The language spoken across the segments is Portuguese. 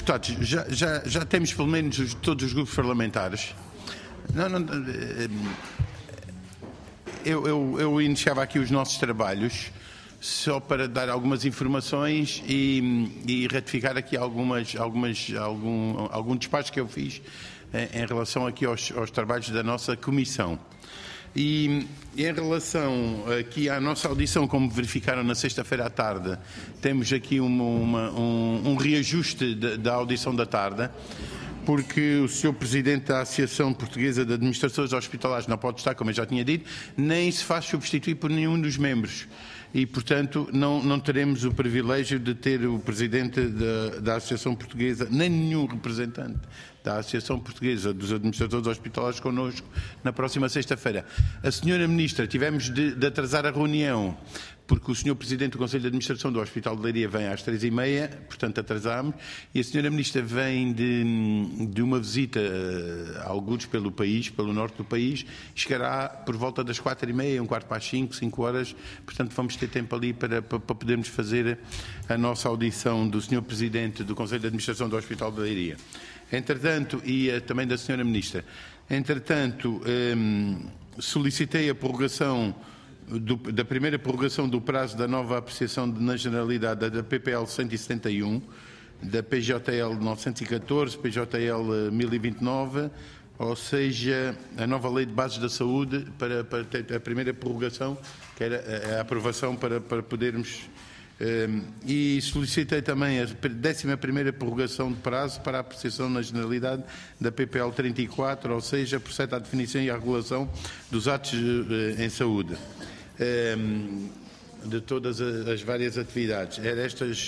Deputados, já temos pelo menos todos os grupos parlamentares. Eu iniciava aqui os nossos trabalhos só para dar algumas informações e ratificar aqui algum despacho que eu fiz em relação aqui aos trabalhos da nossa comissão. E em relação aqui à nossa audição, como verificaram na sexta-feira à tarde, temos aqui um reajuste da audição da tarde, porque o Sr. Presidente da Associação Portuguesa de Administrações Hospitalares não pode estar, como eu já tinha dito, nem se faz substituir por nenhum dos membros. E, portanto, não teremos o privilégio de ter o Presidente da Associação Portuguesa, nem nenhum representante da Associação Portuguesa dos Administradores Hospitalares connosco na próxima sexta-feira. A Senhora Ministra, tivemos de atrasar a reunião, porque o Sr. Presidente do Conselho de Administração do Hospital de Leiria vem às 3h30, portanto atrasámos, e a Senhora Ministra vem de uma visita a alguns pelo país, pelo norte do país, chegará por volta das 4h30, 4:45, 5 horas, portanto vamos ter tempo ali para podermos fazer a nossa audição do Sr. Presidente do Conselho de Administração do Hospital de Leiria. Entretanto, e também da Senhora Ministra, entretanto, solicitei a prorrogação da primeira prorrogação do prazo da nova apreciação na generalidade da PPL 171, da PJL 914, PJL 1029, ou seja, a nova Lei de Bases da Saúde, para ter a primeira prorrogação, que era a aprovação para podermos... e solicitei também a 11ª prorrogação de prazo para a apreciação na generalidade da PPL 34, ou seja, procede à definição e à regulação dos atos em saúde, de todas as várias atividades. Eram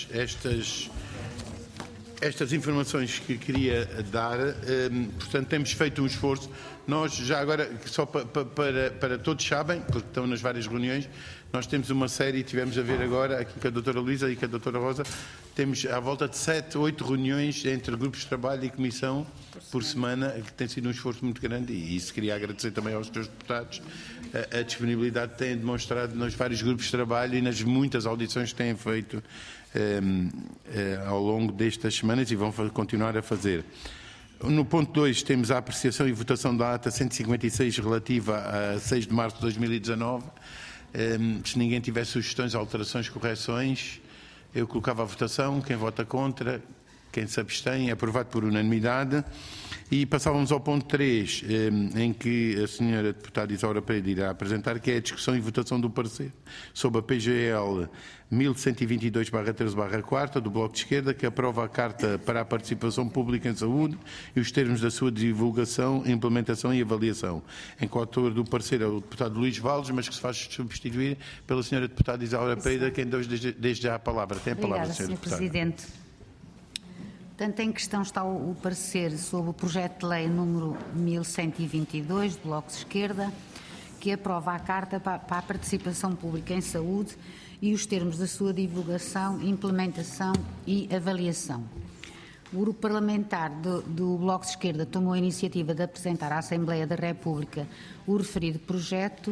estas informações que queria dar. Portanto, temos feito um esforço. Nós, já agora, só para todos sabem, porque estão nas várias reuniões, nós temos uma série, tivemos a ver agora, aqui com a doutora Luísa e com a doutora Rosa, temos à volta de 7, 8 reuniões entre grupos de trabalho e comissão por semana, que tem sido um esforço muito grande, e isso queria agradecer também aos senhores deputados, a disponibilidade que têm demonstrado nos vários grupos de trabalho e nas muitas audições que têm feito ao longo destas semanas e vão continuar a fazer. No ponto 2 temos a apreciação e votação da ata 156 relativa a 6 de março de 2019. Se ninguém tiver sugestões, alterações, correções, eu colocava a votação. Quem vota contra, quem se abstém, é aprovado por unanimidade. E passávamos ao ponto 3, em que a senhora deputada Isaura Pereira irá apresentar, que é a discussão e votação do parecer sobre a PGL 1122/13/4 do Bloco de Esquerda, que aprova a Carta para a Participação Pública em Saúde e os termos da sua divulgação, implementação e avaliação. Em que o autor do parecer é o deputado Luís Valles, mas que se faz substituir pela senhora deputada Isaura Pereira, quem deu desde já a palavra. Tem a palavra, Obrigada, senhora Sr. deputada. Presidente. Portanto, em questão está o parecer sobre o projeto de lei número 1122 do Bloco de Esquerda, que aprova a Carta para a Participação Pública em Saúde e os termos da sua divulgação, implementação e avaliação. O Grupo Parlamentar do Bloco de Esquerda tomou a iniciativa de apresentar à Assembleia da República o referido projeto,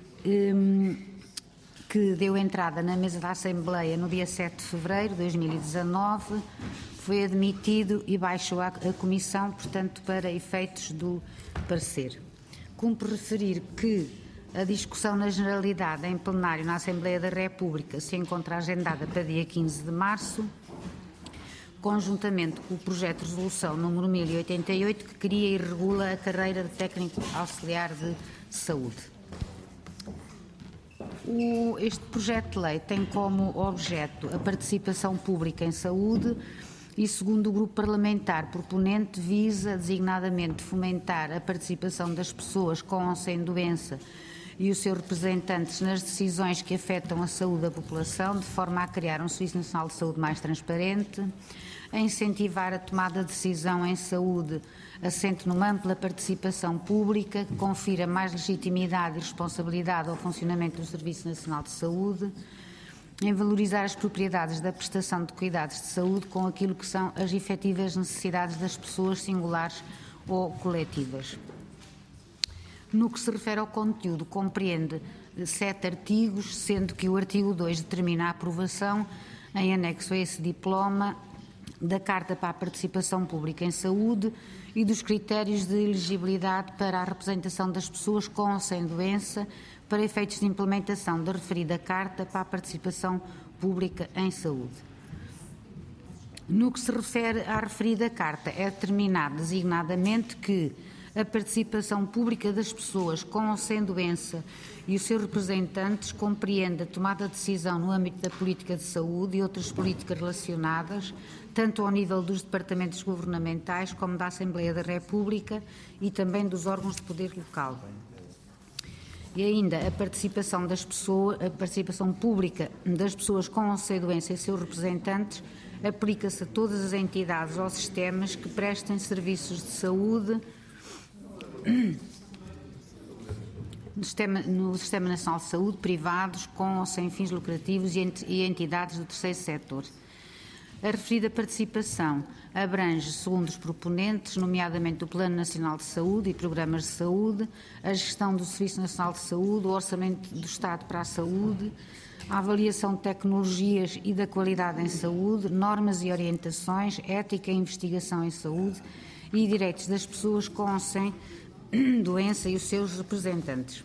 que deu entrada na mesa da Assembleia no dia 7 de fevereiro de 2019, foi admitido e baixou a Comissão, portanto, para efeitos do parecer. Cumpre referir que a discussão na generalidade em plenário na Assembleia da República se encontra agendada para dia 15 de março, conjuntamente com o projeto de resolução número 1088, que cria e regula a carreira de técnico auxiliar de saúde. Este projeto de lei tem como objeto a participação pública em saúde e, segundo o grupo parlamentar proponente, visa designadamente fomentar a participação das pessoas com ou sem doença e os seus representantes nas decisões que afetam a saúde da população, de forma a criar um Serviço Nacional de Saúde mais transparente, a incentivar a tomada de decisão em saúde assente numa ampla participação pública que confira mais legitimidade e responsabilidade ao funcionamento do Serviço Nacional de Saúde, em valorizar as propriedades da prestação de cuidados de saúde com aquilo que são as efetivas necessidades das pessoas singulares ou coletivas. No que se refere ao conteúdo, compreende 7 artigos, sendo que o artigo 2 determina a aprovação, em anexo a esse diploma, da Carta para a Participação Pública em Saúde e dos critérios de elegibilidade para a representação das pessoas com ou sem doença para efeitos de implementação da referida Carta para a Participação Pública em Saúde. No que se refere à referida Carta, é determinado designadamente que a participação pública das pessoas com ou sem doença e os seus representantes compreende a tomada de decisão no âmbito da política de saúde e outras políticas relacionadas, tanto ao nível dos departamentos governamentais como da Assembleia da República e também dos órgãos de poder local. E ainda a participação pública das pessoas com ou sem doença e seus representantes aplica-se a todas as entidades ou sistemas que prestem serviços de saúde no Sistema Nacional de Saúde, privados, com ou sem fins lucrativos e entidades do terceiro setor. A referida participação abrange, segundo os proponentes, nomeadamente o Plano Nacional de Saúde e Programas de Saúde, a gestão do Serviço Nacional de Saúde, o Orçamento do Estado para a Saúde, a avaliação de tecnologias e da qualidade em saúde, normas e orientações, ética e investigação em saúde e direitos das pessoas com ou sem doença e os seus representantes.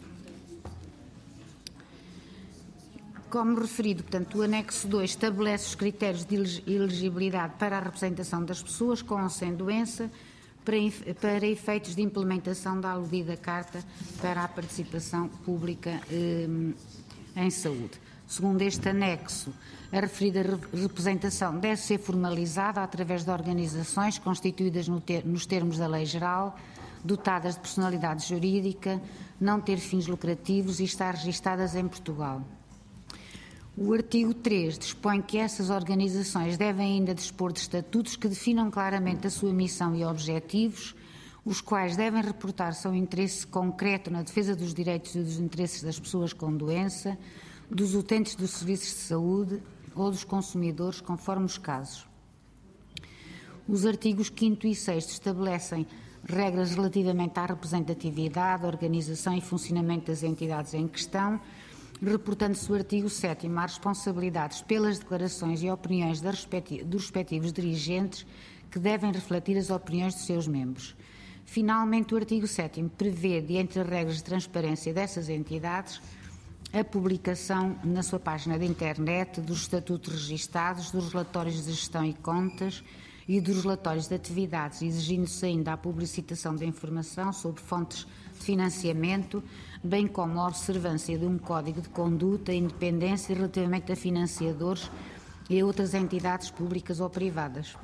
Como referido, portanto, o anexo 2 estabelece os critérios de elegibilidade para a representação das pessoas com ou sem doença para efeitos de implementação da aludida Carta para a Participação Pública em Saúde. Segundo este anexo, a referida representação deve ser formalizada através de organizações constituídas nos termos da Lei Geral, dotadas de personalidade jurídica, não ter fins lucrativos e estar registadas em Portugal. O artigo 3 dispõe que essas organizações devem ainda dispor de estatutos que definam claramente a sua missão e objetivos, os quais devem reportar seu interesse concreto na defesa dos direitos e dos interesses das pessoas com doença, dos utentes dos serviços de saúde ou dos consumidores, conforme os casos. Os artigos 5º e 6º estabelecem regras relativamente à representatividade, organização e funcionamento das entidades em questão, reportando-se o artigo 7º às responsabilidades pelas declarações e opiniões dos respectivos dirigentes que devem refletir as opiniões dos seus membros. Finalmente, o artigo 7º prevê, dentre as regras de transparência dessas entidades, a publicação na sua página de internet dos estatutos registados, dos relatórios de gestão e contas e dos relatórios de atividades, exigindo-se ainda a publicitação da informação sobre fontes de financiamento, bem como a observância de um código de conduta e independência relativamente a financiadores e a outras entidades públicas ou privadas.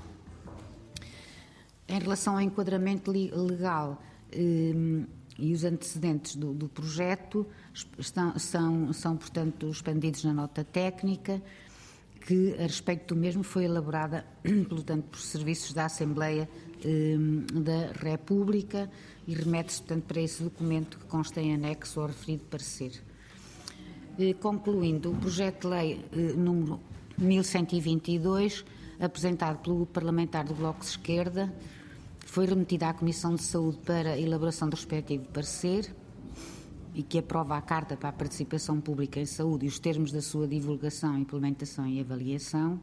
Em relação ao enquadramento legal e os antecedentes do projeto são, portanto, expandidos na nota técnica, que, a respeito do mesmo, foi elaborada, portanto, por serviços da Assembleia da República e remete-se, portanto, para esse documento que consta em anexo ao referido parecer. Concluindo, o projeto de lei número 1122, apresentado pelo Grupo Parlamentar do Bloco de Esquerda, foi remetido à Comissão de Saúde para a elaboração do respectivo parecer e que aprova a Carta para a Participação Pública em Saúde e os termos da sua divulgação, implementação e avaliação.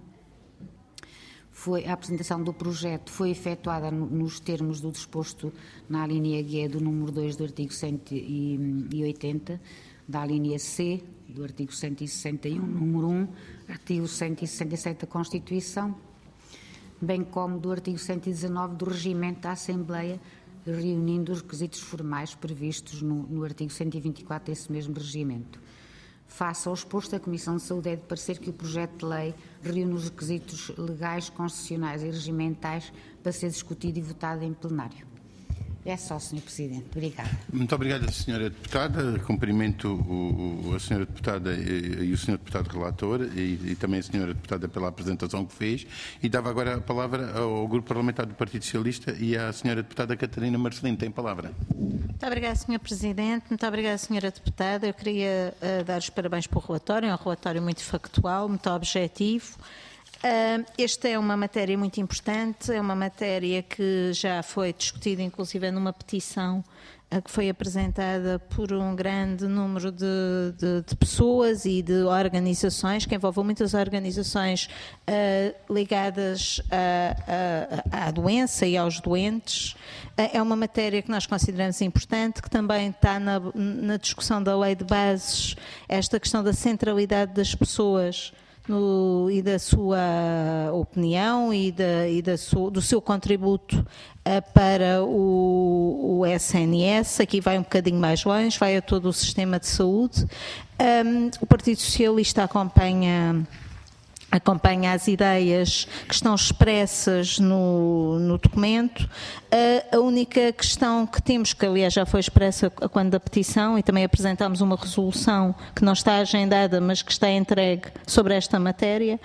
A apresentação do projeto foi efetuada nos termos do disposto na alínea G do número 2 do artigo 180, da alínea C do artigo 161, número 1, artigo 167 da Constituição, bem como do artigo 119 do Regimento da Assembleia, reunindo os requisitos formais previstos no artigo 124 desse mesmo regimento. Face ao exposto, a Comissão de Saúde é de parecer que o projeto de lei reúne os requisitos legais, constitucionais e regimentais para ser discutido e votado em plenário. É só, Sr. Presidente. Obrigada. Muito obrigada, Sra. Deputada. Cumprimento a Sra. Deputada e o Sr. Deputado Relator e também a Sra. Deputada pela apresentação que fez. E dava agora a palavra ao Grupo Parlamentar do Partido Socialista e à Sra. Deputada Catarina Marcelino. Tem palavra. Muito obrigada, Sr. Presidente. Muito obrigada, Sra. Deputada. Eu queria dar os parabéns pelo relatório. É um relatório muito factual, muito objetivo. Esta é uma matéria muito importante, é uma matéria que já foi discutida, inclusive numa petição que foi apresentada por um grande número de pessoas e de organizações, que envolvem muitas organizações ligadas à doença e aos doentes. É uma matéria que nós consideramos importante, que também está na discussão da lei de bases, esta questão da centralidade das pessoas e da sua opinião e do seu contributo para o SNS. Aqui vai um bocadinho mais longe, vai a todo o sistema de saúde. O Partido Socialista acompanha as ideias que estão expressas no documento. A única questão que temos, que aliás já foi expressa quando da petição, e também apresentámos uma resolução que não está agendada, mas que está entregue sobre esta matéria,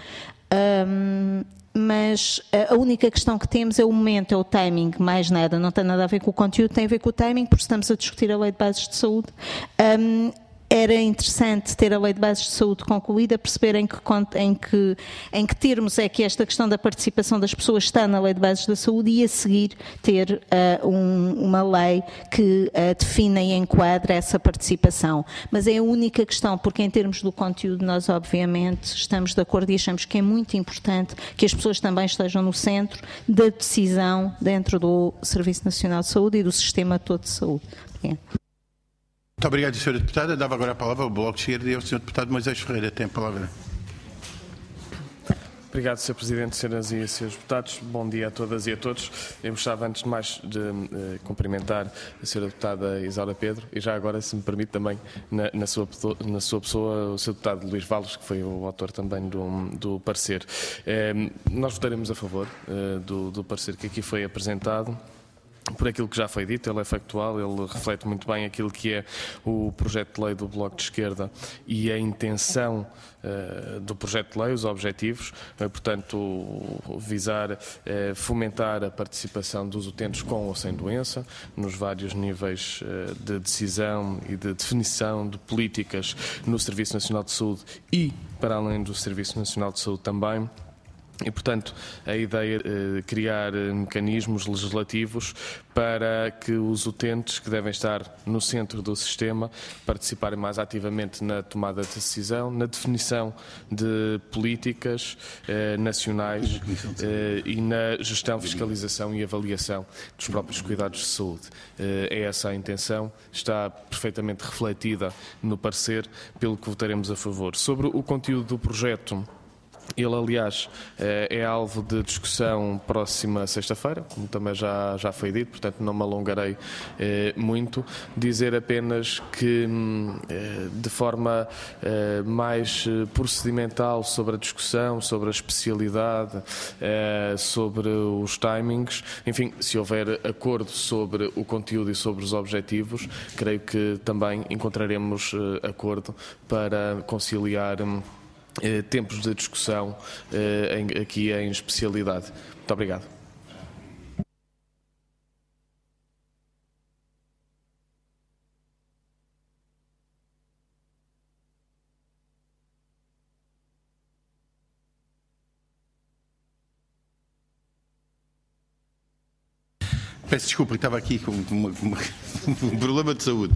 mas a única questão que temos é o momento, é o timing, mais nada, não tem nada a ver com o conteúdo, tem a ver com o timing, porque estamos a discutir a Lei de Bases de Saúde. Era interessante ter a Lei de Bases de Saúde concluída, perceber em que termos é que esta questão da participação das pessoas está na Lei de Bases da Saúde, e a seguir ter uma lei que defina e enquadra essa participação. Mas é a única questão, porque em termos do conteúdo nós obviamente estamos de acordo e achamos que é muito importante que as pessoas também estejam no centro da decisão dentro do Serviço Nacional de Saúde e do sistema todo de saúde. Muito obrigado, Sra. Deputada. Dava agora a palavra ao Bloco de Esquerda e ao Sr. Deputado Moisés Ferreira. Tem a palavra. Obrigado, Sr. Presidente, Sras. e Srs. Deputados. Bom dia a todas e a todos. Eu gostava, antes de mais, de cumprimentar a Sra. Deputada Isaura Pedro e, já agora, se me permite, também, na sua pessoa, o Sr. Deputado Luís Valles, que foi o autor também do parecer. Nós votaremos a favor do parecer que aqui foi apresentado. Por aquilo que já foi dito, ele é factual, ele reflete muito bem aquilo que é o projeto de lei do Bloco de Esquerda e a intenção do projeto de lei, os objetivos, portanto, visar fomentar a participação dos utentes com ou sem doença, nos vários níveis de decisão e de definição de políticas no Serviço Nacional de Saúde e para além do Serviço Nacional de Saúde também. E, portanto, a ideia é criar mecanismos legislativos para que os utentes, que devem estar no centro do sistema, participarem mais ativamente na tomada de decisão, na definição de políticas nacionais e na gestão, fiscalização e avaliação dos próprios cuidados de saúde. É essa a intenção, está perfeitamente refletida no parecer, pelo que votaremos a favor. Sobre o conteúdo do projeto, ele, aliás, é alvo de discussão próxima sexta-feira, como também já foi dito, portanto não me alongarei muito. Dizer apenas que, de forma mais procedimental, sobre a discussão, sobre a especialidade, sobre os timings, enfim, se houver acordo sobre o conteúdo e sobre os objetivos, creio que também encontraremos acordo para conciliar tempos de discussão aqui em especialidade. Muito obrigado. Peço desculpa, estava aqui com um problema de saúde.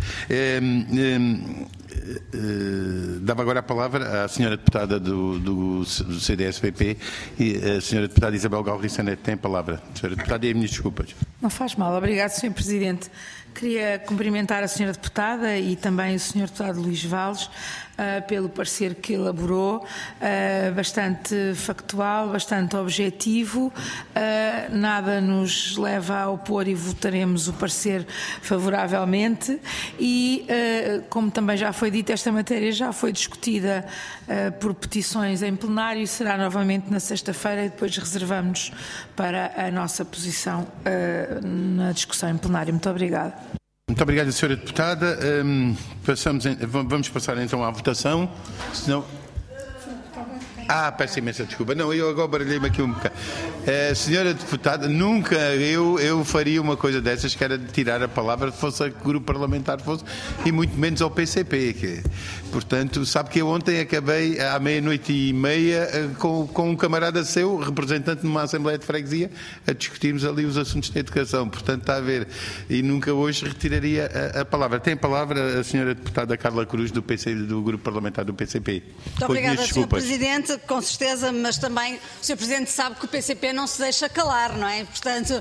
Dava agora a palavra à Sra. Deputada do CDS-PP, e a Sra. Deputada Isabel Galriça Neto tem a palavra. Sra. Deputada, e as minhas desculpas. Não faz mal. Obrigado, Sr. Presidente. Queria cumprimentar a Sra. Deputada e também o Sr. Deputado Luís Valles pelo parecer que elaborou, bastante factual, bastante objetivo, nada nos leva a opor e votaremos o parecer favoravelmente e, como também já foi dito, esta matéria já foi discutida por petições em plenário e será novamente na sexta-feira e depois reservamos para a nossa posição na discussão em plenário. Muito obrigada. Muito obrigado, Sra. Deputada. Vamos passar então à votação. Senão... peço imensa desculpa. Não, eu agora baralhei-me aqui um bocado. Senhora deputada, nunca eu faria uma coisa dessas, que era de tirar a palavra, fosse a que grupo parlamentar fosse, e muito menos ao PCP. Portanto, sabe que eu ontem acabei à 00:30 com um camarada seu, representante numa Assembleia de Freguesia, a discutirmos ali os assuntos da educação. Portanto, está a ver. E nunca hoje retiraria a palavra. Tem a palavra a senhora deputada Carla Cruz, do grupo parlamentar do PCP. Muito obrigada, Sr. Presidente. Com certeza, mas também o Sr. Presidente sabe que o PCP não se deixa calar, não é? Portanto,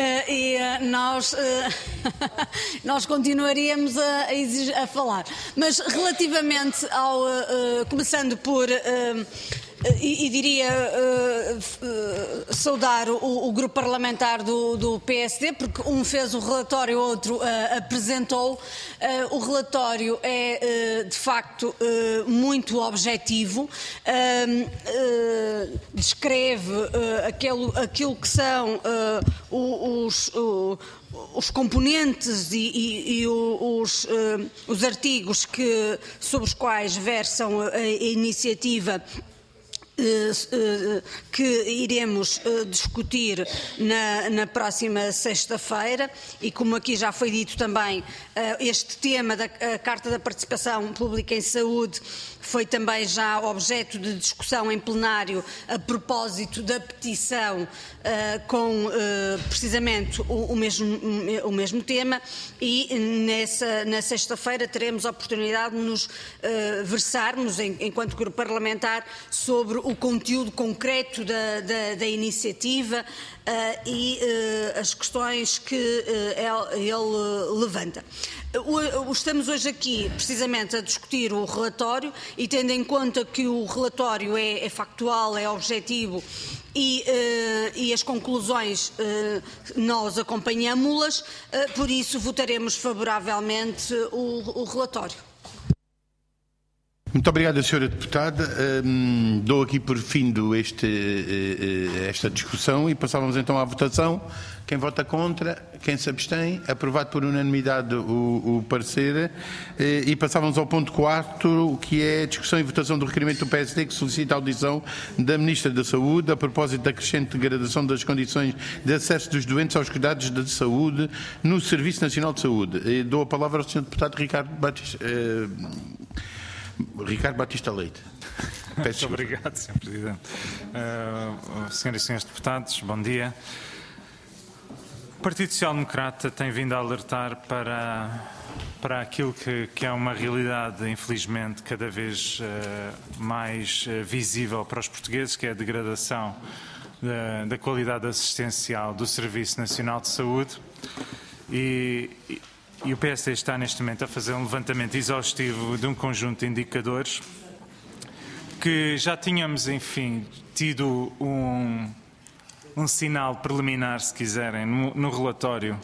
nós continuaríamos a falar. Mas relativamente ao... começando por... E diria saudar o grupo parlamentar do PSD, porque um fez o relatório, o outro apresentou. O relatório é, de facto, muito objetivo, descreve aquilo que são os componentes e os artigos sobre os quais versam a iniciativa que iremos discutir na próxima sexta-feira, e como aqui já foi dito também, este tema da Carta da Participação Pública em Saúde foi também já objeto de discussão em plenário a propósito da petição com precisamente o mesmo tema, e na sexta-feira teremos a oportunidade de nos versarmos, enquanto grupo parlamentar, sobre o conteúdo concreto da iniciativa e as questões que ele levanta. Estamos hoje aqui precisamente a discutir o relatório, e tendo em conta que o relatório é factual, é objetivo, e as conclusões nós acompanhamos-las, por isso votaremos favoravelmente o relatório. Muito obrigado, Sra. Deputada. Dou aqui por findo esta discussão e passávamos então à votação. Quem vota contra, quem se abstém, aprovado por unanimidade o parecer. E passávamos ao ponto 4, que é a discussão e votação do requerimento do PSD, que solicita a audição da Ministra da Saúde a propósito da crescente degradação das condições de acesso dos doentes aos cuidados de saúde no Serviço Nacional de Saúde. Dou a palavra ao Sr. Deputado Ricardo Batista Leite. Muito obrigado, Sr. Presidente. Senhoras e senhores deputados, bom dia. O Partido Social Democrata tem vindo a alertar para aquilo que é uma realidade, infelizmente, cada vez mais visível para os portugueses, que é a degradação da qualidade assistencial do Serviço Nacional de Saúde. E o PSD está neste momento a fazer um levantamento exaustivo de um conjunto de indicadores que já tínhamos, enfim, tido um sinal preliminar, se quiserem, no relatório,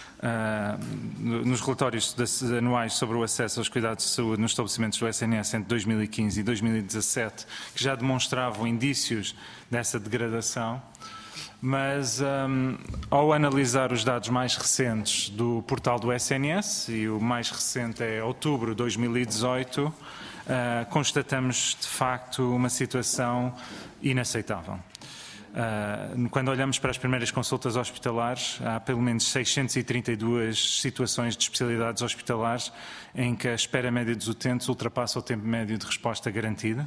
nos relatórios anuais sobre o acesso aos cuidados de saúde nos estabelecimentos do SNS entre 2015 e 2017, que já demonstravam indícios dessa degradação. Mas ao analisar os dados mais recentes do portal do SNS, e o mais recente é outubro de 2018, constatamos de facto uma situação inaceitável. Quando olhamos para as primeiras consultas hospitalares, há pelo menos 632 situações de especialidades hospitalares em que a espera média dos utentes ultrapassa o tempo médio de resposta garantida.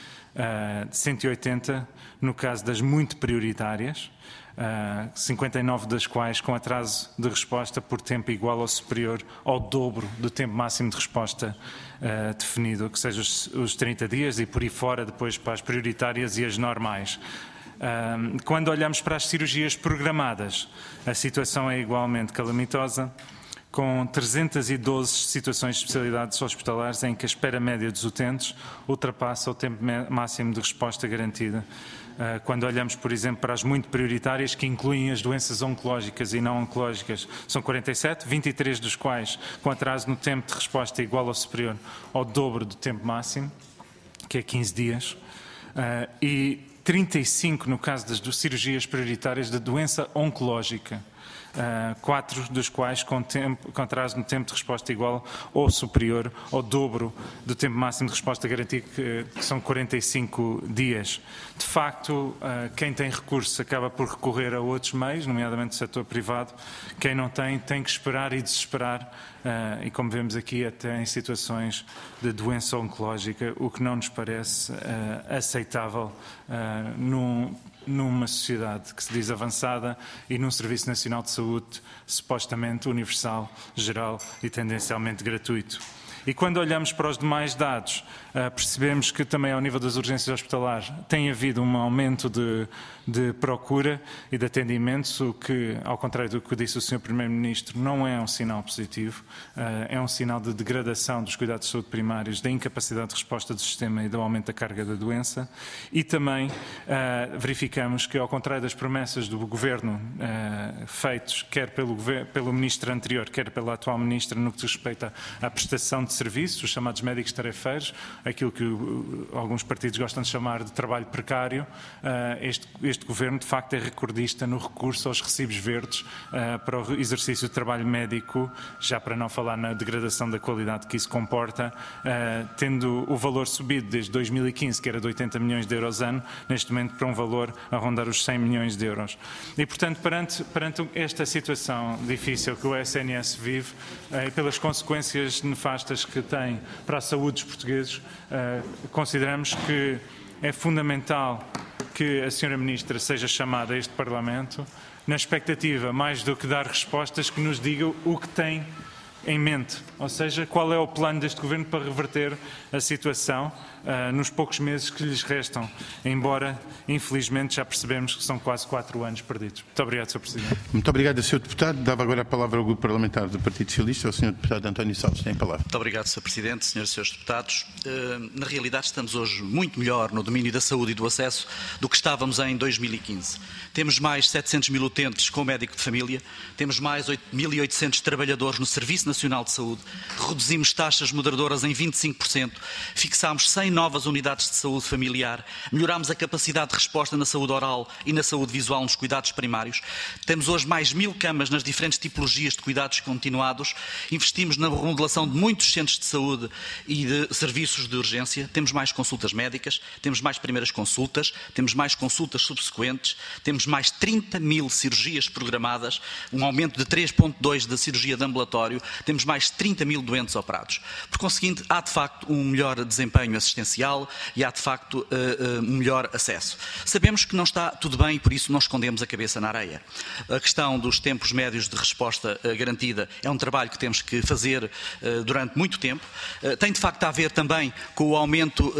180 no caso das muito prioritárias, 59 das quais com atraso de resposta por tempo igual ou superior ao dobro do tempo máximo de resposta definido, que seja os 30 dias, e por aí fora depois para as prioritárias e as normais. Quando olhamos para as cirurgias programadas, a situação é igualmente calamitosa, com 312 situações de especialidades hospitalares em que a espera média dos utentes ultrapassa o tempo máximo de resposta garantida. Quando olhamos, por exemplo, para as muito prioritárias, que incluem as doenças oncológicas e não oncológicas, são 47, 23 dos quais com atraso no tempo de resposta igual ou superior ao dobro do tempo máximo, que é 15 dias, e 35 no caso das cirurgias prioritárias de doença oncológica, 4 dos quais com atraso no tempo de resposta igual ou superior ao dobro do tempo máximo de resposta garantido, que são 45 dias. De facto, quem tem recursos acaba por recorrer a outros meios, nomeadamente o setor privado. Quem não tem que esperar e desesperar, e como vemos aqui até em situações de doença oncológica, o que não nos parece aceitável numa sociedade que se diz avançada e num Serviço Nacional de Saúde supostamente universal, geral e tendencialmente gratuito. E quando olhamos para os demais dados, percebemos que também ao nível das urgências hospitalares tem havido um aumento de procura e de atendimentos, o que, ao contrário do que disse o Sr. Primeiro-Ministro, não é um sinal positivo, é um sinal de degradação dos cuidados de saúde primários, da incapacidade de resposta do sistema e do aumento da carga da doença. E também verificamos que, ao contrário das promessas do Governo feitos, quer pelo Ministro anterior, quer pela atual Ministra, no que diz respeito à prestação de serviços, os chamados médicos tarefeiros, aquilo que alguns partidos gostam de chamar de trabalho precário, este Governo de facto é recordista no recurso aos recibos verdes para o exercício de trabalho médico, já para não falar na degradação da qualidade que isso comporta, tendo o valor subido desde 2015, que era de 80 milhões de euros ano, neste momento para um valor a rondar os 100 milhões de euros. E, portanto, perante esta situação difícil que o SNS vive, e pelas consequências nefastas que tem para a saúde dos portugueses, consideramos que é fundamental que a Sra. Ministra seja chamada a este Parlamento, na expectativa, mais do que dar respostas, que nos diga o que tem em mente, ou seja, qual é o plano deste Governo para reverter a situação nos poucos meses que lhes restam, embora, infelizmente, já percebemos que são quase 4 anos perdidos. Muito obrigado, Sr. Presidente. Muito obrigado, Sr. Deputado. Dava agora a palavra ao Grupo Parlamentar do Partido Socialista, ao Sr. Deputado António Salles. Tem a palavra. Muito obrigado, Sr. Presidente, Srs. e Srs. Deputados. Na realidade, estamos hoje muito melhor no domínio da saúde e do acesso do que estávamos em 2015. Temos mais 700 mil utentes com médico de família, temos mais 8.800 trabalhadores no Serviço Nacional de Saúde, reduzimos taxas moderadoras em 25%, fixámos 100 novas unidades de saúde familiar, melhorámos a capacidade de resposta na saúde oral e na saúde visual nos cuidados primários, temos hoje mais 1000 camas nas diferentes tipologias de cuidados continuados, investimos na remodelação de muitos centros de saúde e de serviços de urgência, temos mais consultas médicas, temos mais primeiras consultas, temos mais consultas subsequentes, temos mais 30 mil cirurgias programadas, um aumento de 3,2% da cirurgia de ambulatório, temos mais 30 mil doentes operados. Por conseguinte, há de facto um melhor desempenho assistencial e há de facto um melhor acesso. Sabemos que não está tudo bem e por isso não escondemos a cabeça na areia. A questão dos tempos médios de resposta garantida é um trabalho que temos que fazer durante muito tempo. Tem de facto a ver também com o aumento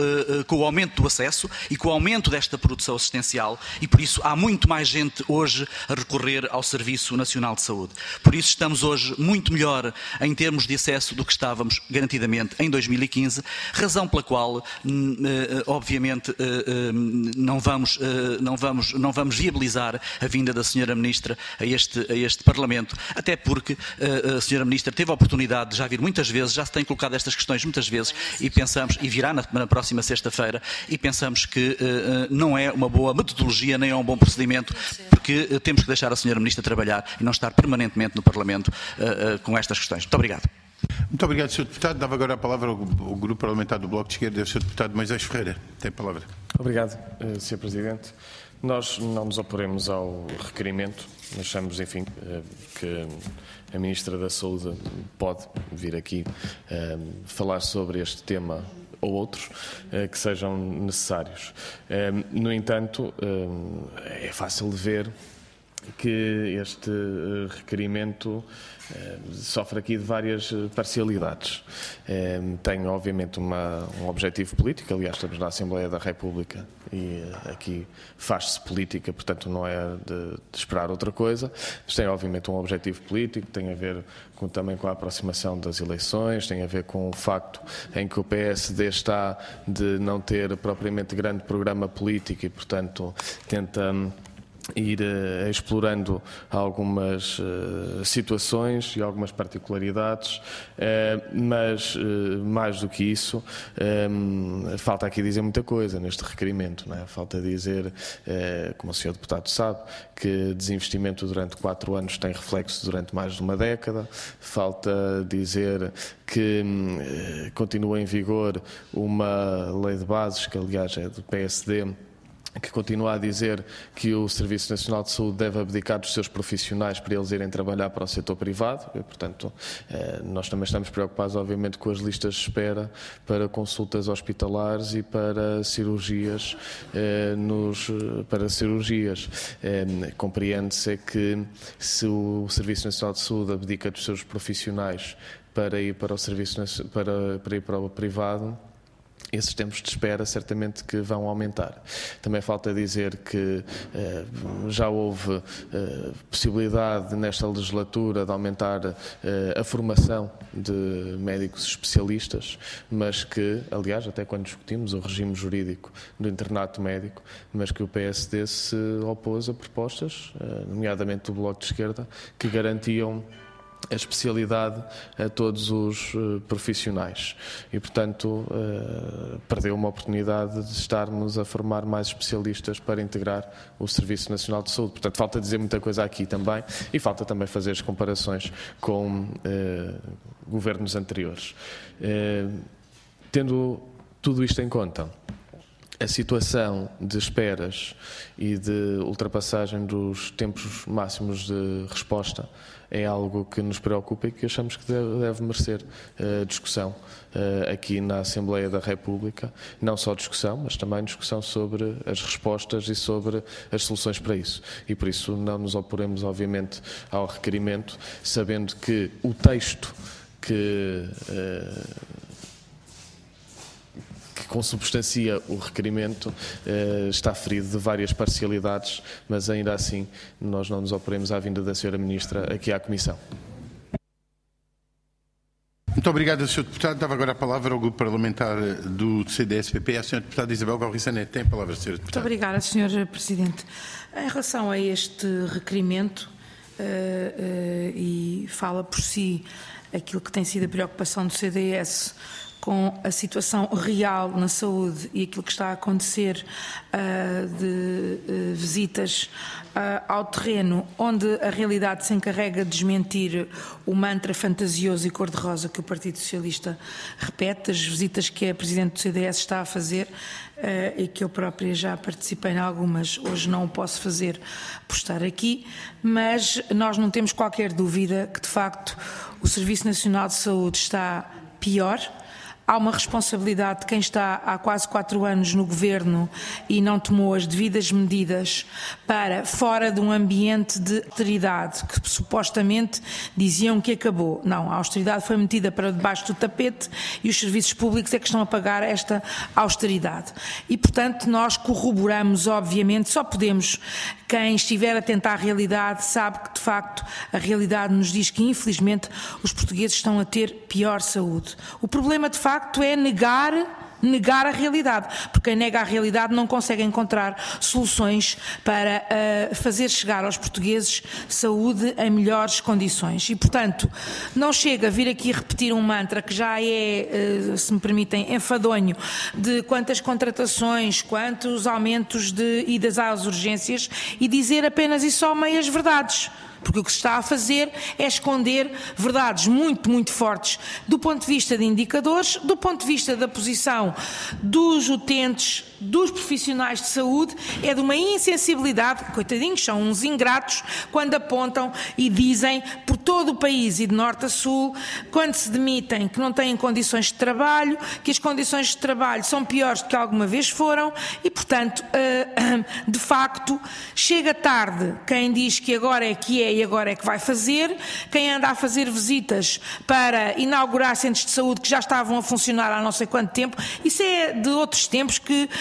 do acesso e com o aumento desta produção assistencial e por isso há muito mais gente hoje a recorrer ao Serviço Nacional de Saúde. Por isso estamos hoje muito melhor em termos de acesso do que estávamos garantidamente em 2015, razão pela qual, obviamente, não vamos viabilizar a vinda da Sra. Ministra a este Parlamento, até porque a Sra. Ministra teve a oportunidade de já vir muitas vezes, já se tem colocado estas questões muitas vezes e pensamos, e virá na próxima sexta-feira, e pensamos que não é uma boa metodologia nem é um bom procedimento, porque temos que deixar a Sra. Ministra trabalhar e não estar permanentemente no Parlamento com estas questões. Muito obrigado. Muito obrigado, Sr. Deputado. Dava agora a palavra ao Grupo Parlamentar do Bloco de Esquerda, ao Sr. Deputado Moisés Ferreira. Tem a palavra. Obrigado, Sr. Presidente. Nós não nos oporemos ao requerimento. Achamos, enfim, que a Ministra da Saúde pode vir aqui falar sobre este tema ou outros que sejam necessários. No entanto, é fácil de ver que este requerimento sofre aqui de várias parcialidades. Tem, obviamente, um objetivo político, aliás, estamos na Assembleia da República e aqui faz-se política, portanto não é de esperar outra coisa, mas tem, obviamente, um objetivo político, tem a ver também com a aproximação das eleições, tem a ver com o facto em que o PSD está de não ter propriamente grande programa político e, portanto, tenta ir explorando algumas situações e algumas particularidades, mas mais do que isso, falta aqui dizer muita coisa neste requerimento, não é? Falta dizer, como o Sr. Deputado sabe, que desinvestimento durante 4 anos tem reflexo durante mais de uma década, falta dizer que continua em vigor uma lei de bases, que aliás é do PSD, que continua a dizer que o Serviço Nacional de Saúde deve abdicar dos seus profissionais para eles irem trabalhar para o setor privado. E, portanto, nós também estamos preocupados, obviamente, com as listas de espera para consultas hospitalares e para cirurgias. Compreende-se que se o Serviço Nacional de Saúde abdica dos seus profissionais para ir para o serviço para ir para o privado, esses tempos de espera certamente que vão aumentar. Também falta dizer que já houve possibilidade nesta legislatura de aumentar a formação de médicos especialistas, mas que, aliás, até quando discutimos o regime jurídico do internato médico, mas que o PSD se opôs a propostas, nomeadamente do Bloco de Esquerda, que garantiam a especialidade a todos os profissionais e, portanto, perdeu uma oportunidade de estarmos a formar mais especialistas para integrar o Serviço Nacional de Saúde. Portanto, falta dizer muita coisa aqui também e falta também fazer as comparações com governos anteriores. Tendo tudo isto em conta, a situação de esperas e de ultrapassagem dos tempos máximos de resposta é algo que nos preocupa e que achamos que deve merecer discussão aqui na Assembleia da República. Não só discussão, mas também discussão sobre as respostas e sobre as soluções para isso. E por isso não nos oporemos, obviamente, ao requerimento, sabendo que o texto que consubstancia o requerimento está ferido de várias parcialidades, mas ainda assim nós não nos oporemos à vinda da Sra. Ministra aqui à Comissão. Muito obrigado, Sr. Deputado. Dava agora a palavra ao Grupo Parlamentar do CDS-PP. A Sra. Deputada Isabel Galriça Neto tem a palavra, Sra. Deputada. Muito obrigada, Sr. Presidente. Em relação a este requerimento, e fala por si aquilo que tem sido a preocupação do CDS com a situação real na saúde e aquilo que está a acontecer de visitas ao terreno, onde a realidade se encarrega de desmentir o mantra fantasioso e cor-de-rosa que o Partido Socialista repete, as visitas que a Presidente do CDS está a fazer e que eu própria já participei em algumas, hoje não o posso fazer por estar aqui, mas nós não temos qualquer dúvida que, de facto, o Serviço Nacional de Saúde está pior. Há uma responsabilidade de quem está há quase 4 anos no Governo e não tomou as devidas medidas para, fora de um ambiente de austeridade, que supostamente diziam que acabou. Não, a austeridade foi metida para debaixo do tapete e os serviços públicos é que estão a pagar esta austeridade. E, portanto, nós corroboramos, obviamente, só podemos, quem estiver atento à realidade sabe que, de facto, a realidade nos diz que, infelizmente, os portugueses estão a ter pior saúde. O problema, de facto, é negar a realidade, porque quem nega a realidade não consegue encontrar soluções para fazer chegar aos portugueses saúde em melhores condições. E, portanto, não chega a vir aqui repetir um mantra que já é, se me permitem, enfadonho, de quantas contratações, quantos aumentos de idas às urgências e dizer apenas e só meias verdades. Porque o que se está a fazer é esconder verdades muito, muito fortes do ponto de vista de indicadores, do ponto de vista da posição dos utentes, dos profissionais de saúde, é de uma insensibilidade, coitadinhos, são uns ingratos, quando apontam e dizem por todo o país e de norte a sul, quando se demitem, que não têm condições de trabalho, que as condições de trabalho são piores do que alguma vez foram e, portanto, de facto, chega tarde quem diz que agora é que é e agora é que vai fazer, quem anda a fazer visitas para inaugurar centros de saúde que já estavam a funcionar há não sei quanto tempo, isso é de outros tempos que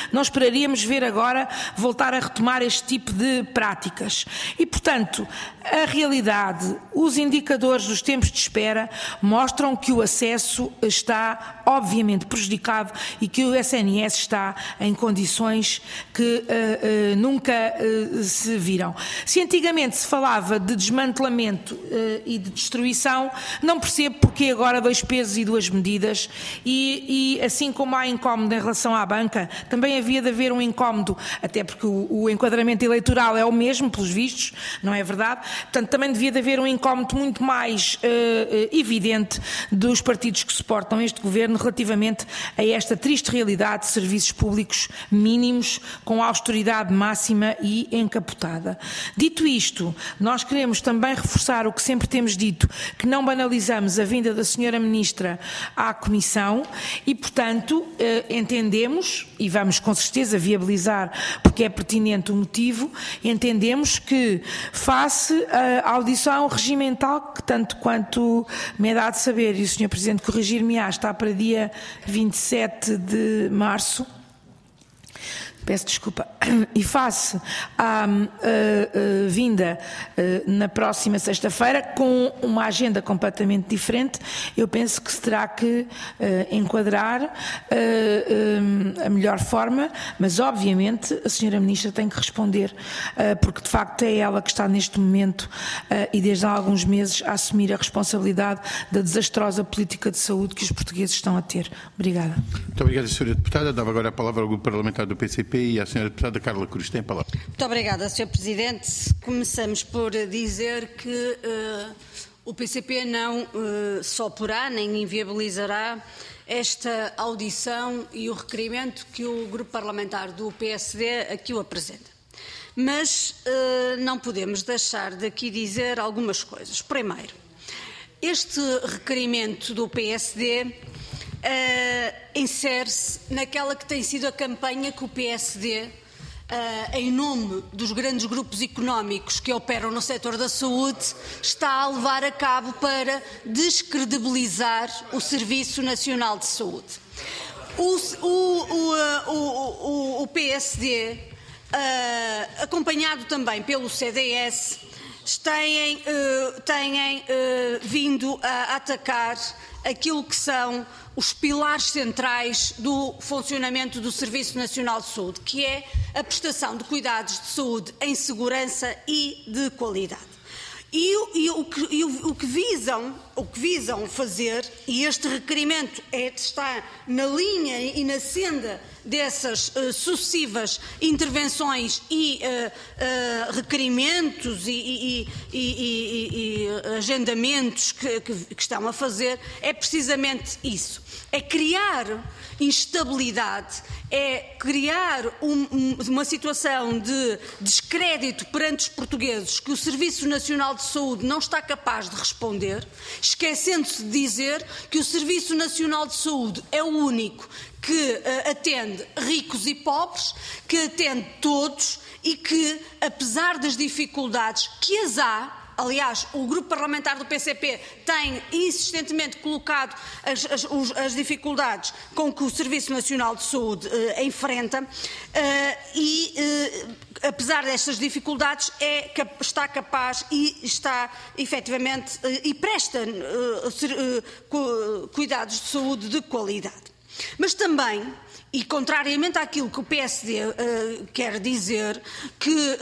não esperaríamos ver agora voltar a retomar este tipo de práticas. E, portanto, a realidade, os indicadores dos tempos de espera mostram que o acesso está obviamente prejudicado e que o SNS está em condições que nunca se viram. Se antigamente se falava de desmantelamento e de destruição, não percebo porque agora 2 pesos e 2 medidas e assim como há incómodo em relação à banca, também havia de haver um incómodo, até porque o enquadramento eleitoral é o mesmo, pelos vistos, não é verdade? Portanto, também devia de haver um incómodo muito mais evidente dos partidos que suportam este governo relativamente a esta triste realidade de serviços públicos mínimos com austeridade máxima e encapotada. Dito isto, nós queremos também reforçar o que sempre temos dito, que não banalizamos a vinda da Sra. Ministra à Comissão e, portanto, entendemos, e vamos com certeza viabilizar porque é pertinente o motivo, entendemos que face à audição regimental, que tanto quanto me é dado saber, e o Sr. Presidente corrigir-me-á, está para dia 27 de março, peço desculpa, e face à vinda na próxima sexta-feira, com uma agenda completamente diferente, eu penso que se terá que enquadrar a melhor forma, mas obviamente a Sra. Ministra tem que responder, porque de facto é ela que está neste momento e desde há alguns meses a assumir a responsabilidade da desastrosa política de saúde que os portugueses estão a ter. Obrigada. Muito obrigado, Sra. Deputada. Dava agora a palavra ao Grupo Parlamentar do PCP e à Sra. Deputada Carla Cruz. Tem a palavra. Muito obrigada, Sr. Presidente. Começamos por dizer que o PCP não só porá nem inviabilizará esta audição e o requerimento que o Grupo Parlamentar do PSD aqui o apresenta. Mas não podemos deixar de aqui dizer algumas coisas. Primeiro, este requerimento do PSD insere-se naquela que tem sido a campanha que o PSD, em nome dos grandes grupos económicos que operam no setor da saúde, está a levar a cabo para descredibilizar o Serviço Nacional de Saúde. O PSD, acompanhado também pelo CDS, têm vindo a atacar aquilo que são os pilares centrais do funcionamento do Serviço Nacional de Saúde, que é a prestação de cuidados de saúde em segurança e de qualidade. O que visam fazer, e este requerimento está na linha e na senda dessas sucessivas intervenções e requerimentos e agendamentos que estão a fazer, é precisamente isso. É criar instabilidade, é criar uma situação de descrédito perante os portugueses que o Serviço Nacional de Saúde não está capaz de responder, esquecendo-se de dizer que o Serviço Nacional de Saúde é o único que atende ricos e pobres, que atende todos e que, apesar das dificuldades que as há, aliás, o Grupo Parlamentar do PCP tem insistentemente colocado as dificuldades com que o Serviço Nacional de Saúde enfrenta apesar destas dificuldades, está capaz e está efetivamente e presta cuidados de saúde de qualidade. Mas também, e contrariamente àquilo que o PSD quer dizer, que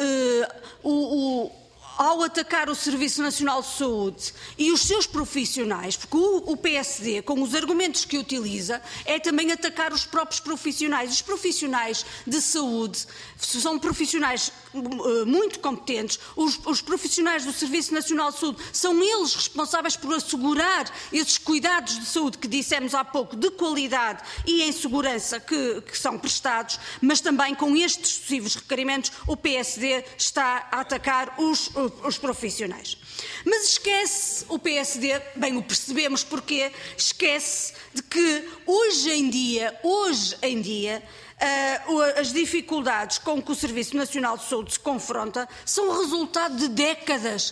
ao atacar o Serviço Nacional de Saúde e os seus profissionais, porque o PSD, com os argumentos que utiliza, é também atacar os próprios profissionais. Os profissionais de saúde são profissionais muito competentes. Os profissionais do Serviço Nacional de Saúde são eles responsáveis por assegurar esses cuidados de saúde que dissemos há pouco, de qualidade e em segurança que são prestados, mas também com estes sucessivos requerimentos o PSD está a atacar os profissionais. Mas esquece o PSD, bem o percebemos porque, esquece de que hoje em dia As dificuldades com que o Serviço Nacional de Saúde se confronta são resultado de décadas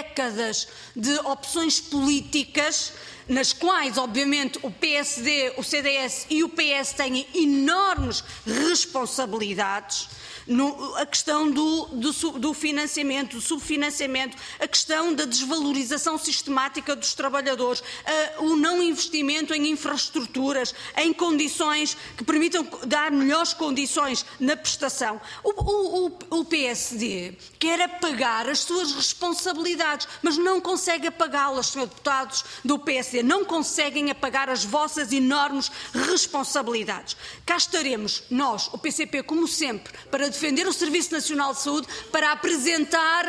de opções políticas, nas quais, obviamente, o PSD, o CDS e o PS têm enormes responsabilidades. A questão do financiamento, do subfinanciamento, a questão da desvalorização sistemática dos trabalhadores, o não investimento em infraestruturas, em condições que permitam dar melhores condições na prestação. O PSD quer apagar as suas responsabilidades, mas não consegue apagá-las, Sr. Deputados do PSD, não conseguem apagar as vossas enormes responsabilidades. Cá estaremos nós, o PCP, como sempre, para defender o Serviço Nacional de Saúde, para apresentar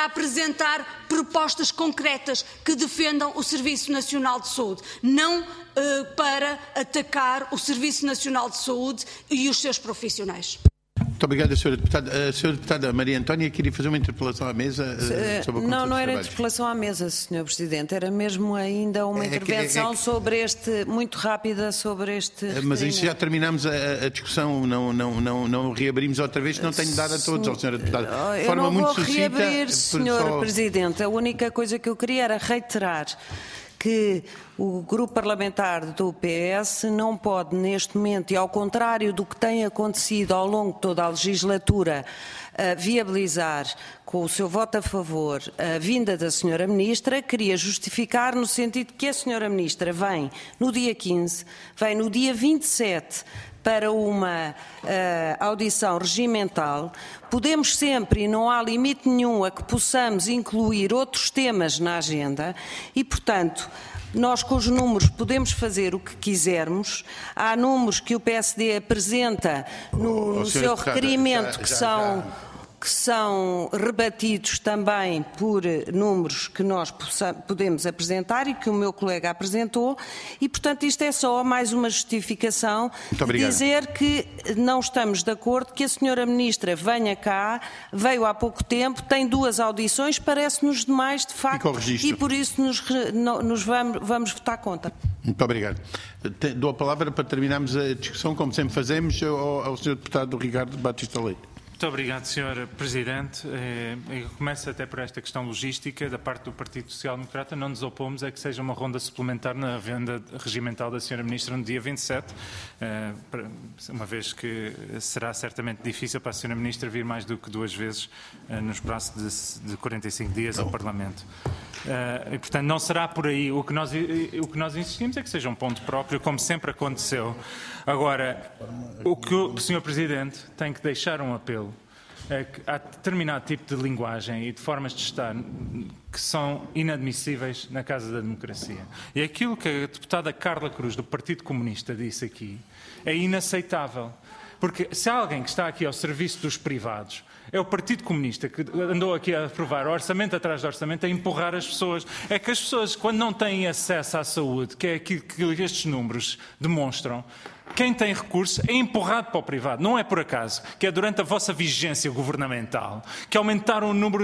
propostas concretas que defendam o Serviço Nacional de Saúde, não para atacar o Serviço Nacional de Saúde e os seus profissionais. Muito obrigado, Sra. Deputada. A Sra. Deputada Maria Antónia queria fazer uma interpelação à mesa sobre a Não era interpelação à mesa, Sr. Presidente, era mesmo ainda uma intervenção sobre este, muito rápida sobre este... Mas isso já terminámos a discussão, não reabrimos outra vez, não tenho dado a todos, Sra. Deputada. Eu não vou reabrir, Sr. Presidente, a única coisa que eu queria era reiterar que o grupo parlamentar do PS não pode, neste momento, e ao contrário do que tem acontecido ao longo de toda a legislatura, viabilizar com o seu voto a favor a vinda da Sra. Ministra, queria justificar no sentido que a Sra. Ministra vem no dia 15, vem no dia 27, para uma audição regimental. Podemos sempre, e não há limite nenhum a que possamos incluir outros temas na agenda e, portanto, nós com os números podemos fazer o que quisermos. Há números que o PSD apresenta no seu requerimento que são rebatidos também por números que nós podemos apresentar e que o meu colega apresentou e, portanto, isto é só mais uma justificação de dizer que não estamos de acordo que a Sra. Ministra venha cá, veio há pouco tempo, tem 2 audições, parece-nos demais, de facto, e por isso nos vamos votar contra. Muito obrigado. Dou a palavra para terminarmos a discussão, como sempre fazemos, ao Sr. Deputado Ricardo Batista Leite. Muito obrigado, Sr. Presidente. Eu começo até por esta questão logística. Da parte do Partido Social Democrata, não nos opomos a que seja uma ronda suplementar na venda regimental da Sra. Ministra no dia 27, uma vez que será certamente difícil para a Sra. Ministra vir mais do que 2 vezes no espaço de 45 dias ao Parlamento. E, portanto, não será por aí. O que nós insistimos é que seja um ponto próprio, como sempre aconteceu. Agora, o que o Sr. Presidente tem que deixar um apelo é que há determinado tipo de linguagem e de formas de estar que são inadmissíveis na Casa da Democracia. E aquilo que a deputada Carla Cruz, do Partido Comunista, disse aqui é inaceitável. Porque se há alguém que está aqui ao serviço dos privados, é o Partido Comunista que andou aqui a aprovar orçamento atrás de orçamento, a empurrar as pessoas. É que as pessoas, quando não têm acesso à saúde, que é aquilo que estes números demonstram, quem tem recursos é empurrado para o privado. Não é por acaso que é durante a vossa vigência governamental que aumentaram o número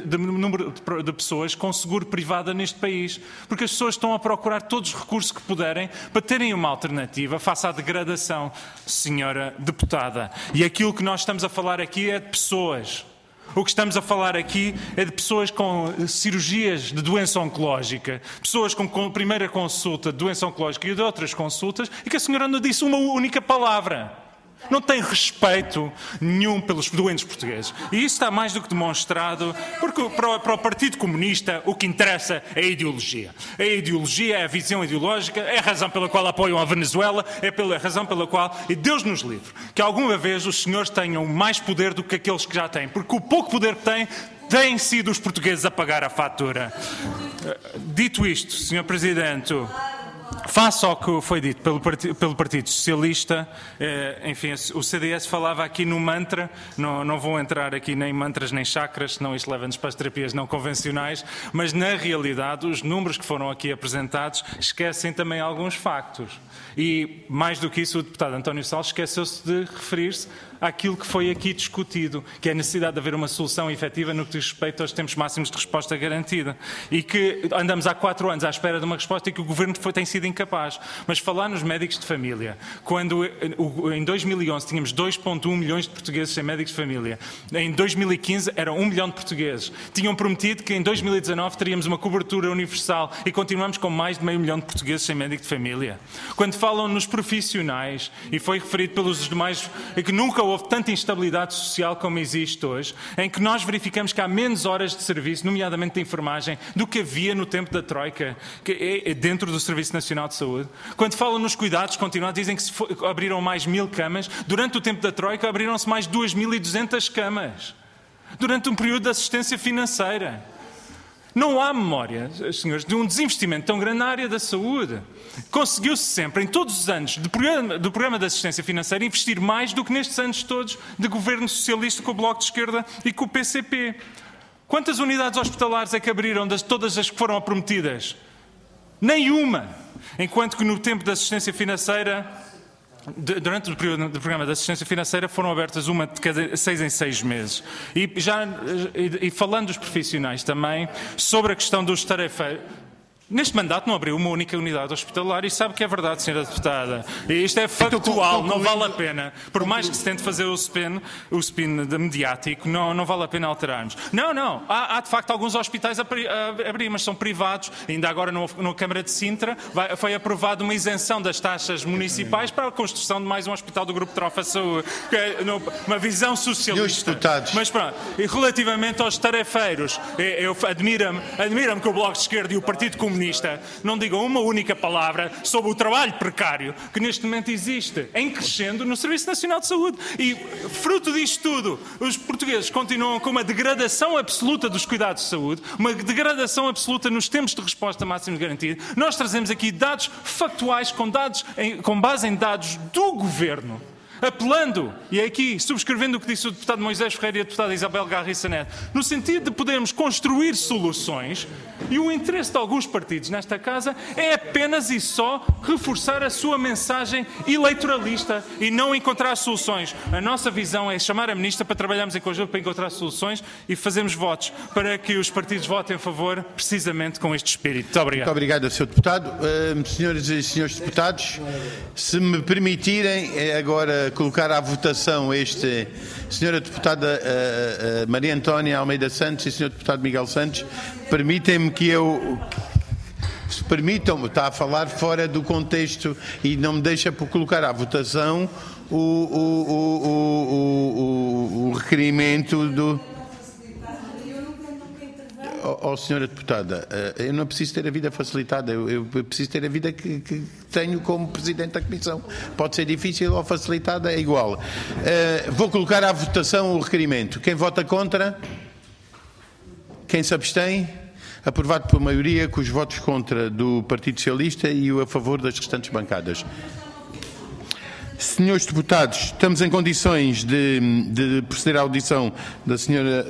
de pessoas com seguro privado neste país. Porque as pessoas estão a procurar todos os recursos que puderem para terem uma alternativa face à degradação, Senhora Deputada. E aquilo que nós estamos a falar aqui é de pessoas. O que estamos a falar aqui é de pessoas com cirurgias de doença oncológica, pessoas com primeira consulta de doença oncológica e de outras consultas, e que a senhora não disse uma única palavra. Não tem respeito nenhum pelos doentes portugueses. E isso está mais do que demonstrado, porque para o Partido Comunista o que interessa é a ideologia. A ideologia é a visão ideológica, é a razão pela qual apoiam a Venezuela, é a razão pela qual, e Deus nos livre, que alguma vez os senhores tenham mais poder do que aqueles que já têm, porque o pouco poder que têm sido os portugueses a pagar a fatura. Dito isto, Sr. Presidente, face ao que foi dito pelo Partido Socialista, enfim, o CDS falava aqui no mantra, não vou entrar aqui nem em mantras nem chakras, senão isto leva-nos para as terapias não convencionais, mas na realidade os números que foram aqui apresentados esquecem também alguns factos. E mais do que isso, o deputado António Salles esqueceu-se de referir-se àquilo que foi aqui discutido, que é a necessidade de haver uma solução efetiva no que diz respeito aos tempos máximos de resposta garantida. E que andamos há 4 anos à espera de uma resposta e que o Governo tem sido incapaz. Mas falar nos médicos de família, quando em 2011 tínhamos 2,1 milhões de portugueses sem médicos de família, em 2015 eram 1 milhão de portugueses. Tinham prometido que em 2019 teríamos uma cobertura universal e continuamos com mais de meio milhão de portugueses sem médico de família. Quando falam nos profissionais, e foi referido pelos demais, que nunca houve tanta instabilidade social como existe hoje, em que nós verificamos que há menos horas de serviço, nomeadamente de enfermagem, do que havia no tempo da Troika, que é dentro do Serviço Nacional de Saúde. Quando falam nos cuidados continuados, dizem que abriram mais 1000 camas. Durante o tempo da Troika abriram-se mais 2200 camas. Durante um período de assistência financeira. Não há memória, senhores, de um desinvestimento tão grande na área da saúde. Conseguiu-se sempre, em todos os anos do programa de assistência financeira, investir mais do que nestes anos todos de governo socialista com o Bloco de Esquerda e com o PCP. Quantas unidades hospitalares é que abriram de todas as que foram prometidas? Nenhuma! Enquanto que no tempo da assistência financeira, durante o período do programa de assistência financeira, foram abertas uma de cada 6 em 6 meses. E falando dos profissionais também, sobre a questão dos tarefeiros, neste mandato não abriu uma única unidade hospitalar e sabe que é verdade, senhora deputada. E isto é factual, não vale a pena. Por mais que se tente fazer o spin mediático, não vale a pena alterarmos. Não. Há de facto alguns hospitais a abrir, mas são privados. Ainda agora na Câmara de Sintra foi aprovada uma isenção das taxas municipais para a construção de mais um hospital do Grupo Trofa Saúde. Uma visão socialista. Mas pronto, e relativamente aos tarefeiros, admira-me que o Bloco de Esquerda e o Partido Comunista não digam uma única palavra sobre o trabalho precário que neste momento existe, em crescendo no Serviço Nacional de Saúde. E, fruto disto tudo, os portugueses continuam com uma degradação absoluta dos cuidados de saúde, uma degradação absoluta nos tempos de resposta máximos garantidos. Nós trazemos aqui dados factuais, com base em dados do Governo, apelando, e aqui subscrevendo o que disse o deputado Moisés Ferreira e a deputada Isabel Garriça Neto, no sentido de podermos construir soluções, e o interesse de alguns partidos nesta casa é apenas e só reforçar a sua mensagem eleitoralista e não encontrar soluções. A nossa visão é chamar a Ministra para trabalharmos em conjunto para encontrar soluções e fazermos votos para que os partidos votem a favor precisamente com este espírito. Muito obrigado. Muito obrigado, Sr. Deputado. Senhoras e senhores deputados, se me permitirem agora colocar à votação este Sra. Deputada Maria Antónia Almeida Santos e Sr. Deputado Miguel Santos, permitem-me que eu... Permitam-me, está a falar fora do contexto e não me deixa por colocar à votação o requerimento do... Senhora Deputada, eu não preciso ter a vida facilitada, eu preciso ter a vida que tenho como Presidente da Comissão. Pode ser difícil ou facilitada, é igual. Vou colocar à votação o requerimento. Quem vota contra? Quem se abstém? Aprovado por maioria, com os votos contra do Partido Socialista e o a favor das restantes bancadas. Senhores deputados, estamos em condições de proceder à audição da senhora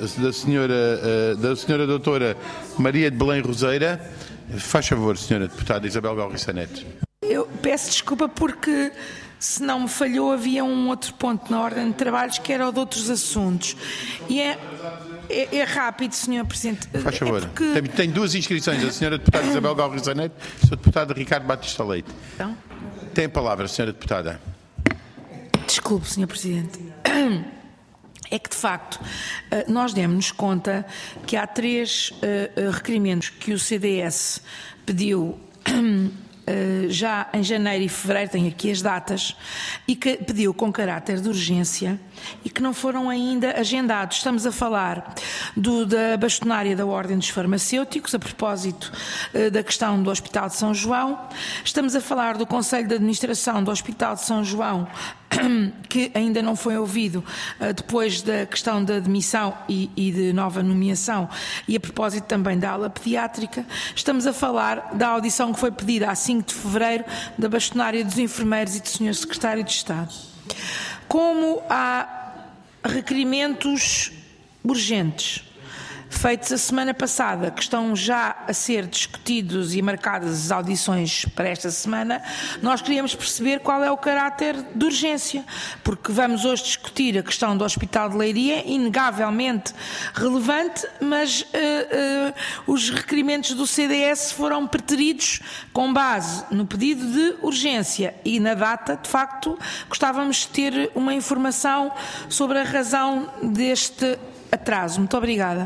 doutora Maria de Belém Roseira. Faz favor, senhora deputada Isabel Garriça Neto. Eu peço desculpa porque, se não me falhou, havia um outro ponto na ordem de trabalhos que era o de outros assuntos. E é rápido, Sr. Presidente. Faz favor. Tem 2 inscrições, a senhora deputada Isabel Garriça Neto e o Sr. deputado Ricardo Batista Leite. Então? Tem a palavra, senhora deputada. Desculpe, Sr. Presidente. É que, de facto, nós demos-nos conta que há 3 requerimentos que o CDS pediu já em janeiro e fevereiro, tenho aqui as datas, e que pediu com caráter de urgência e que não foram ainda agendados. Estamos a falar da bastonária da Ordem dos Farmacêuticos, a propósito da questão do Hospital de São João. Estamos a falar do Conselho de Administração do Hospital de São João, que ainda não foi ouvido depois da questão da admissão e de nova nomeação, e a propósito também da ala pediátrica. Estamos a falar da audição que foi pedida a 5 de fevereiro da bastonária dos enfermeiros e do Sr. Secretário de Estado. Como há requerimentos urgentes feitos a semana passada, que estão já a ser discutidos e marcadas as audições para esta semana, nós queríamos perceber qual é o caráter de urgência, porque vamos hoje discutir a questão do Hospital de Leiria, inegavelmente relevante, mas os requerimentos do CDS foram preteridos com base no pedido de urgência e na data. De facto, gostávamos de ter uma informação sobre a razão deste atraso. Muito obrigada.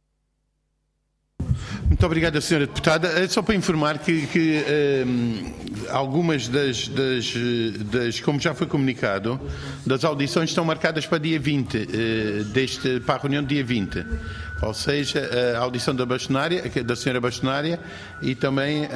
Muito obrigado, Sra. Deputada. Só para informar que algumas das, como já foi comunicado, das audições estão marcadas para dia 20, para a reunião do dia 20. Ou seja, a audição da Sra. Bastonária e também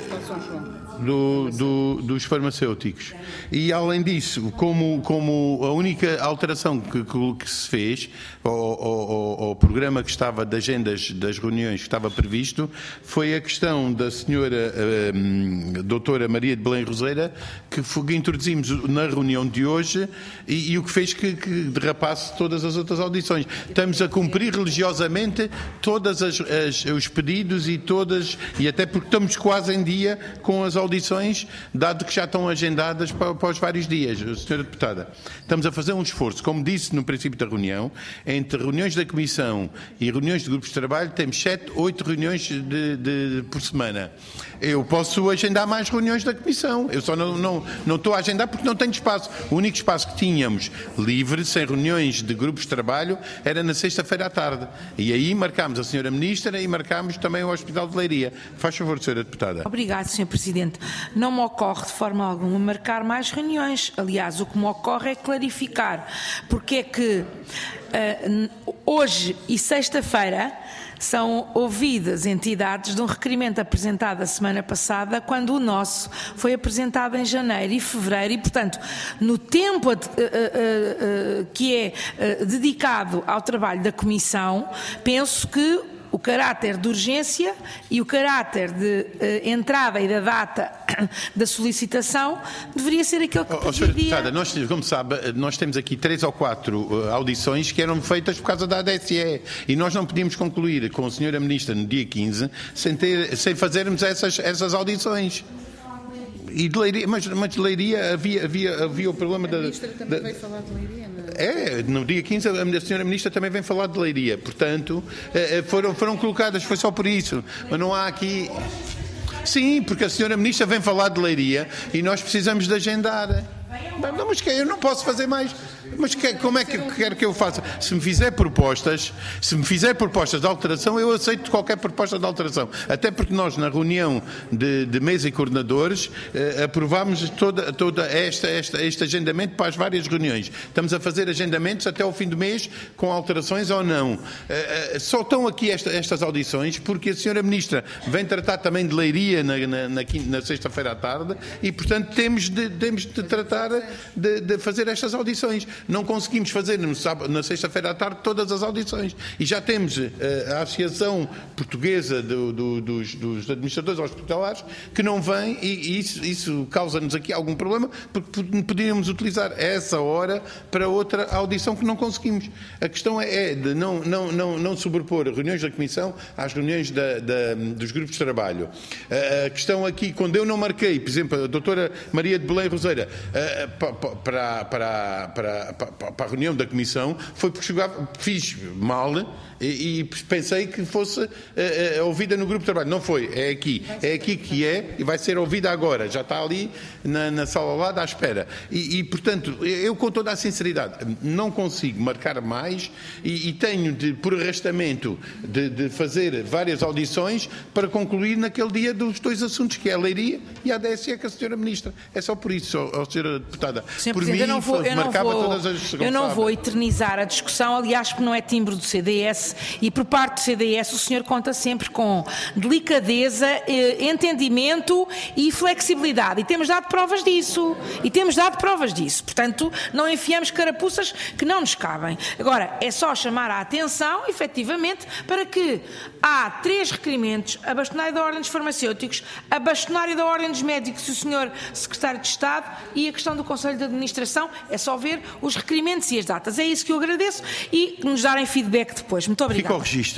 dos farmacêuticos. E, além disso, como a única alteração que se fez ao programa que estava de agendas das reuniões que estava previsto, foi a questão da Sra. Doutora Maria de Belém Roseira, que introduzimos na reunião de hoje e o que fez que derrapasse todas as outras audições. Estamos a cumprir religiosamente todos os pedidos e até porque estamos quase em dia com as audições, dado que já estão agendadas para os vários dias. Sra. Deputada, estamos a fazer um esforço, como disse no princípio da reunião, entre reuniões da Comissão e reuniões de grupos de trabalho, temos 7, 8 reuniões por semana. Eu posso agendar mais reuniões da Comissão, eu só não estou a agendar porque não tenho espaço. O único espaço que tínhamos livre, sem reuniões de grupos de trabalho, era na sexta-feira à tarde. E aí marcámos a Sra. Ministra e marcámos também o Hospital de Leiria. Faz favor, Sra. Deputada. Obrigado, Sr. Presidente. Não me ocorre de forma alguma marcar mais reuniões. Aliás, o que me ocorre é clarificar porque é que hoje e sexta-feira são ouvidas entidades de um requerimento apresentado a semana passada, quando o nosso foi apresentado em janeiro e fevereiro e, portanto, no tempo que é dedicado ao trabalho da Comissão, penso que o caráter de urgência e o caráter de entrada e da data da solicitação deveria ser aquele que presidia. Sra. Deputada, como sabe, nós temos aqui 3 ou 4 audições que eram feitas por causa da ADSE e nós não podíamos concluir com a Sra. Ministra no dia 15 sem fazermos essas audições. E de Leiria, mas de Leiria havia o problema da... A Ministra também veio falar de Leiria, não é? No dia 15 a Sra. Ministra também vem falar de Leiria, portanto, foram colocadas, foi só por isso, mas não há aqui... Sim, porque a Sra. Ministra vem falar de Leiria e nós precisamos de agendar. Não, mas eu não posso fazer mais. Mas como é que quer que eu faça? Se me fizer propostas de alteração, eu aceito qualquer proposta de alteração. Até porque nós, na reunião de mesa e coordenadores, aprovámos todo este agendamento para as várias reuniões. Estamos a fazer agendamentos até ao fim do mês, com alterações ou não. Só estão aqui estas audições porque a Sra. Ministra vem tratar também de Leiria na sexta-feira à tarde e, portanto, temos de tratar de fazer estas audições. Não conseguimos fazer na sexta-feira à tarde todas as audições. E já temos a Associação Portuguesa dos Administradores Hospitalares que não vem e isso causa-nos aqui algum problema porque poderíamos utilizar essa hora para outra audição que não conseguimos. A questão é de não sobrepor reuniões da Comissão às reuniões dos grupos de trabalho. A questão aqui, quando eu não marquei, por exemplo, a doutora Maria de Belém Roseira para a reunião da Comissão, foi porque fiz mal e pensei que fosse ouvida no grupo de trabalho. Não foi, é aqui que é e vai ser ouvida agora, já está ali na sala lá à espera. Portanto, eu com toda a sinceridade não consigo marcar mais e tenho por arrastamento de fazer várias audições para concluir naquele dia dos 2 assuntos, que é a Leiria e a ADSE, com a Sra. Ministra. É só por isso, Sra. Deputada. Por mim, eu não vou eternizar a discussão, aliás, porque não é timbre do CDS e por parte do CDS o senhor conta sempre com delicadeza, entendimento e flexibilidade. E temos dado provas disso. Portanto, não enfiamos carapuças que não nos cabem. Agora, é só chamar a atenção, efetivamente, para que há 3 requerimentos: a bastonária da Ordem dos Farmacêuticos, a bastonária da Ordem dos Médicos e o senhor Secretário de Estado e a questão do Conselho de Administração. É só ver os requerimentos e as datas. É isso que eu agradeço e nos darem feedback depois. Muito obrigada. Fica ao registro.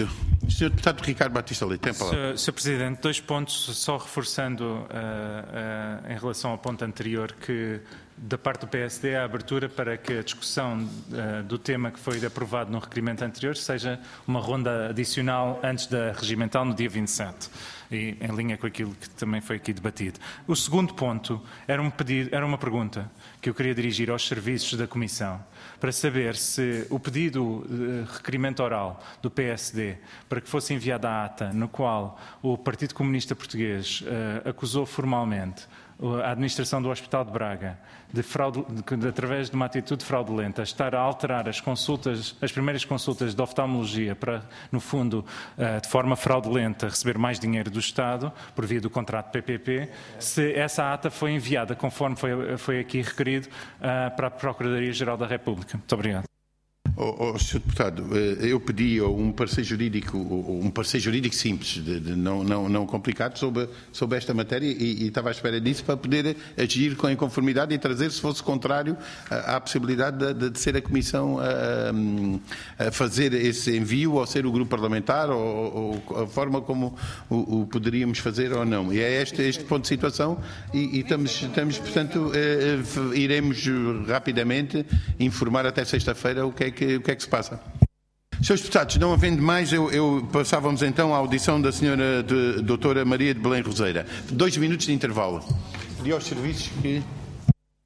Sr. Deputado Ricardo Batista Leite, tem a palavra. Sr. Presidente, 2 pontos, só reforçando em relação ao ponto anterior, que da parte do PSD a abertura para que a discussão do tema que foi aprovado no requerimento anterior seja uma ronda adicional antes da regimental no dia 27. E em linha com aquilo que também foi aqui debatido. O segundo ponto era uma pergunta que eu queria dirigir aos serviços da Comissão, para saber se o pedido de requerimento oral do PSD para que fosse enviada a ata, no qual o Partido Comunista Português acusou formalmente a administração do Hospital de Braga através de uma atitude fraudulenta, estar a alterar as primeiras consultas de oftalmologia para, no fundo, de forma fraudulenta, receber mais dinheiro do Estado, por via do contrato PPP, se essa ata foi enviada, conforme foi aqui requerido, para a Procuradoria-Geral da República. Muito obrigado. Sr. Deputado, eu pedi um parecer jurídico simples, não complicado, sobre esta matéria e estava à espera disso para poder agir em conformidade e trazer, se fosse contrário, à possibilidade de ser a Comissão a fazer esse envio ou ser o grupo parlamentar ou a forma como o poderíamos fazer ou não. E é este ponto de situação e estamos portanto, iremos rapidamente informar até sexta-feira o que é que se passa. Senhores deputados, não havendo mais, passávamos então à audição da senhora doutora Maria de Belém Roseira. 2 minutos de intervalo. Pedi aos serviços que...